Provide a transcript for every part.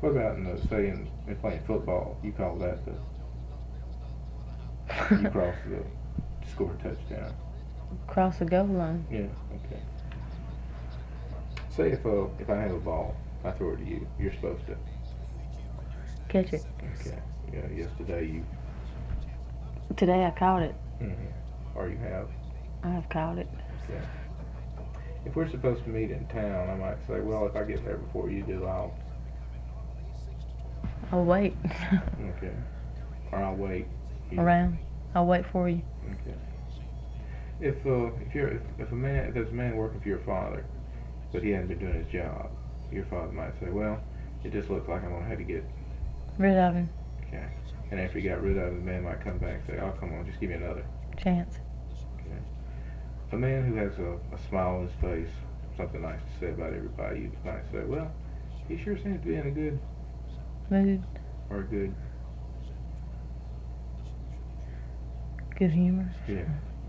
What about saying in playing football? You call that you cross the score a touchdown. Cross the goal line. Yeah. Okay. Say if I have a ball, I throw it to you. You're supposed to Catch it. Okay. Yeah. Yesterday you. Today I caught it. Or you have. I have caught it. Okay. If we're supposed to meet in town, I might say, well, if I get there before you do, I'll wait. Okay. Or I'll wait. Around. I'll wait for you. Okay. If there's a man working for your father, but he hasn't been doing his job, your father might say, well, it just looks like I'm gonna have to get rid of him. Okay. And after he got rid of him, the man might come back and say, oh, come on, just give me another chance. Okay. A man who has a smile on his face, something nice to say about everybody, you might say, well, he sure seems to be in a good mood. Or a good humor. Yeah.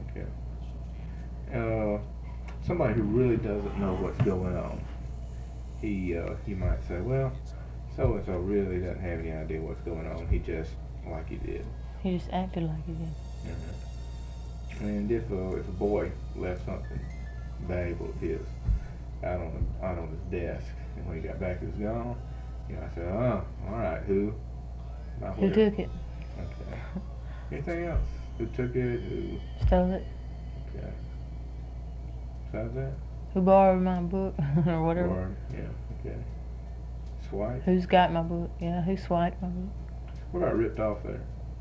Okay. Somebody who really doesn't know what's going on, he might say, well, so and so really doesn't have any idea what's going on. He just like he did. He just acted like he did. And if a boy left something valuable of his out on his desk, and when he got back it was gone, I said, oh, all right, who? Who took it? Okay. Anything else? Who took it? Who stole it? Okay. Besides that? Who borrowed my book or whatever? Borrowed, yeah. Okay. Swipe? Who's got my book? Yeah, who swiped my book? What about ripped off there?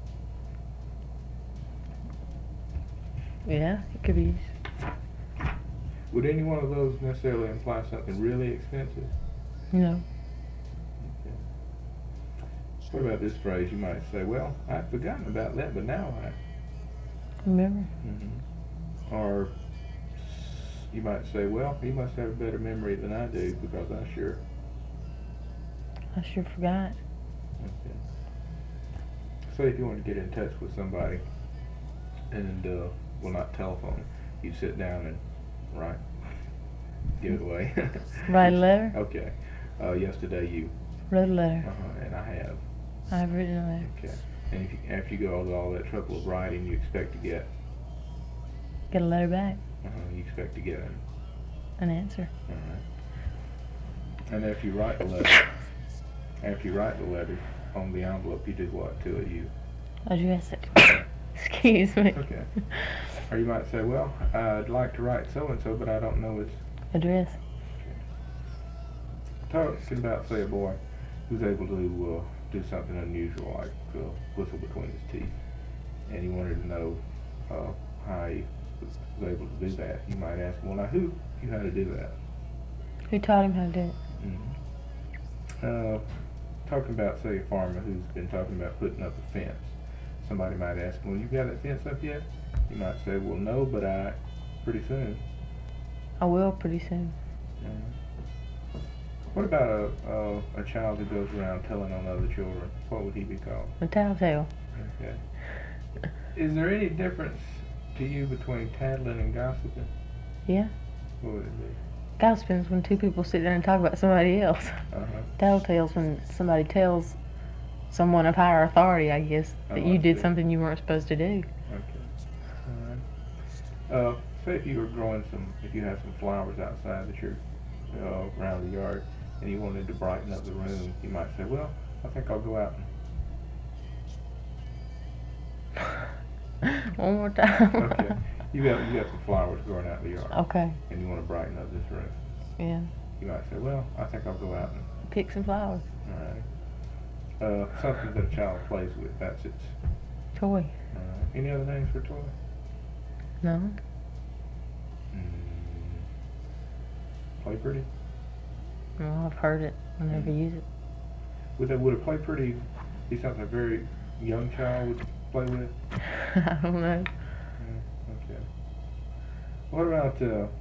Yeah, it could be used. Would any one of those necessarily imply something really expensive? No. Okay. What about this phrase? You might say, well, I'd forgotten about that, but now I remember. Or you might say, well, he must have a better memory than I do because I sure forgot. Okay. Say if you want to get in touch with somebody and, well, not telephone, you sit down and write, give it away. Write a letter? Okay. Yesterday you wrote a letter. And I have. I have written a letter. Okay. And after you go all that trouble of writing, you expect to get a letter back. You expect to get an answer. All right. And after you write the letter, on the envelope, you do what to it? You address it. Excuse me. Okay. Or you might say, well, I'd like to write so and so, but I don't know its address. Okay. Talking about, say, a boy who's able to do something unusual, like whistle between his teeth, and you wanted to know how he was able to do that. You might ask, well, now who taught you how to do that? Who taught him how to do it? Talking about, say, a farmer who's been talking about putting up a fence. Somebody might ask, well, you got that fence up yet? You might say, well, no, but pretty soon. I will pretty soon. What about a child who goes around telling on other children? What would he be called? A tattletale. Okay. Is there any difference to you between tattling and gossiping? Yeah. What would it be? Gossiping is when two people sit there and talk about somebody else. Tattletale's when somebody tells someone of higher authority, I guess, that you did something you weren't supposed to do. Okay. All right. Say if you had some flowers outside that you're around the yard, and you wanted to brighten up the room, you might say, well, I think I'll go out and... One more time. Okay. You got some flowers growing out in the yard. Okay. And you want to brighten up this room. Yeah. You might say, well, I think I'll go out and... pick some flowers. All right. Something that a child plays with, that's its... toy. Any other names for toy? No. Play pretty? Well, I've heard it. I never use it. Would a play pretty be something a very young child would play with? I don't know. Okay. What about